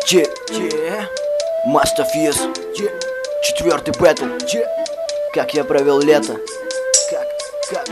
Masterfuse, четвертый бэтл. Как я провел лето. Как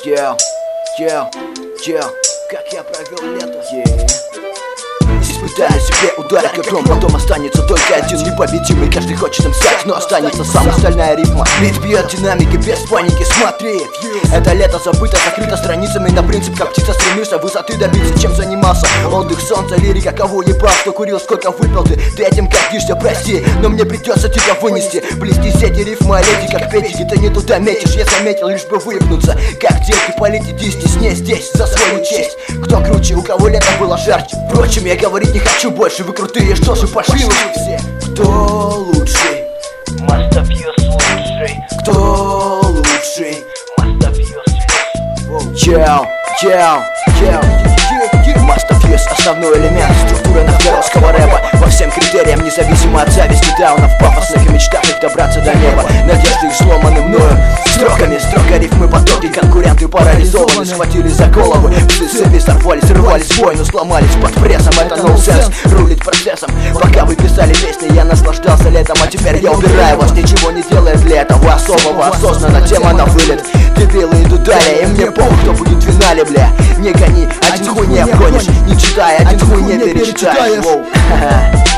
я провел лето. Испытали себе ударить как гром, потом останется только один непобедимый. Каждый хочет им стать, но останется сам. Остальная рифма бит бьет динамики без паники. Смотри, это лето забыто, закрыто страницами. На принцип, как птица стремишься высоты добиться. Чем занимался? Отдых, солнце, лирика. Кого ебал, кто курил, сколько выпил ты. Ты этим гордишься, прости, но мне придется тебя вынести. Плести сети, рифмы, лети, как педики. Ты не туда метишь, я заметил, лишь бы выпнуться. Как дети, полить иди стесне здесь за свою честь. Кто круче, у кого лето было жарче. Впрочем, я говорить не хочу больше, вы крутые, что же, пошли вы все. Кто лучший? Masterfuse лучший. Кто лучший? Masterfuse. Чел. Masterfuse — основной элемент структуры нахтеровского рэпа. По всем критериям, независимо от зависти даунов, пафосных и мечтах их добраться до неба. Надежды их сломаны мною строками, строго рифмы потоки. Конкуренты парализованы, схватили за голову. Цепи сорвались, рвались в бой, но сломались под прессом. Это ноусенс, рулит процессом. Пока вы писали песни, я наслаждался летом. А теперь я убираю вас, ничего не делая для этого особого. Осознанно тема на вылет. Дебилы идут далее, и мне похуй, кто будет в финале, бля. Не гони, один хуй не обгонишь. Не читая, один хуй не перечитаешь.